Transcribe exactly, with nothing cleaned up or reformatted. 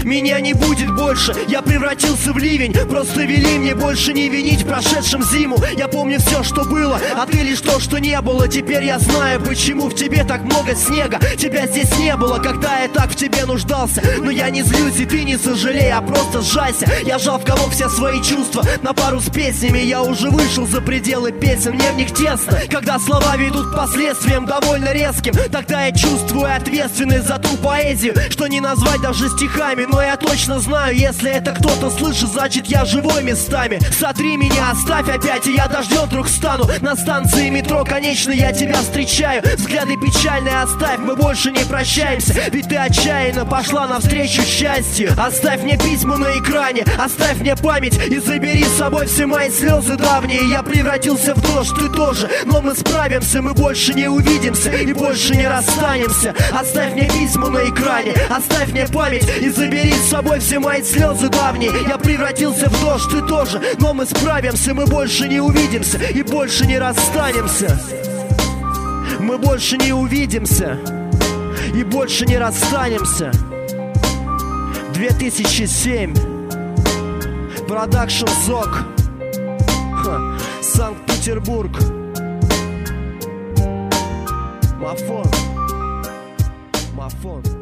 меня не будет больше. Я превратился в ливень, просто вели мне больше не винить в прошедшем зиму. Я помню все, что было, а ты лишь то, что не было. Теперь я знаю, почему в тебе так много снега. Тебя здесь не было, когда я так в тебе нуждался. Но я не злюсь, и ты не сожалей, а просто сжайся. Я жал в комок все свои чувства на пару с песнями. Я уже вышел за пределы песен, мне в них тесно. Когда слова ведут к последствиям довольно резким, тогда я чувствую ответственность за ту поэзию, что не назвать даже стихами. Но я точно знаю, если это кто-то слышит, значит я живой местами. Сотри меня, оставь опять, и я дождем вдруг стану. На станции метро конечной я тебя встречаю. Взгляды печальные оставь, мы больше не прощаемся. Ведь ты отчаянно пошла навстречу счастью. Оставь мне письма на экране, оставь мне память и забери с собой все мои слезы давние. Я превратился в дождь, ты тоже, но мы справимся. Мы больше не увидимся и больше не расстанемся. Оставь мне письма на экране, оставь мне память и забери с собой все мои слезы давние. Я превратился в дождь, ты тоже, но мы справимся. Мы больше не увидимся и больше не расстанемся. Мы больше не увидимся и больше не расстанемся. две тысячи семь. Продакшн Зок. Ха. Санкт-Петербург. Мафон. Мафон.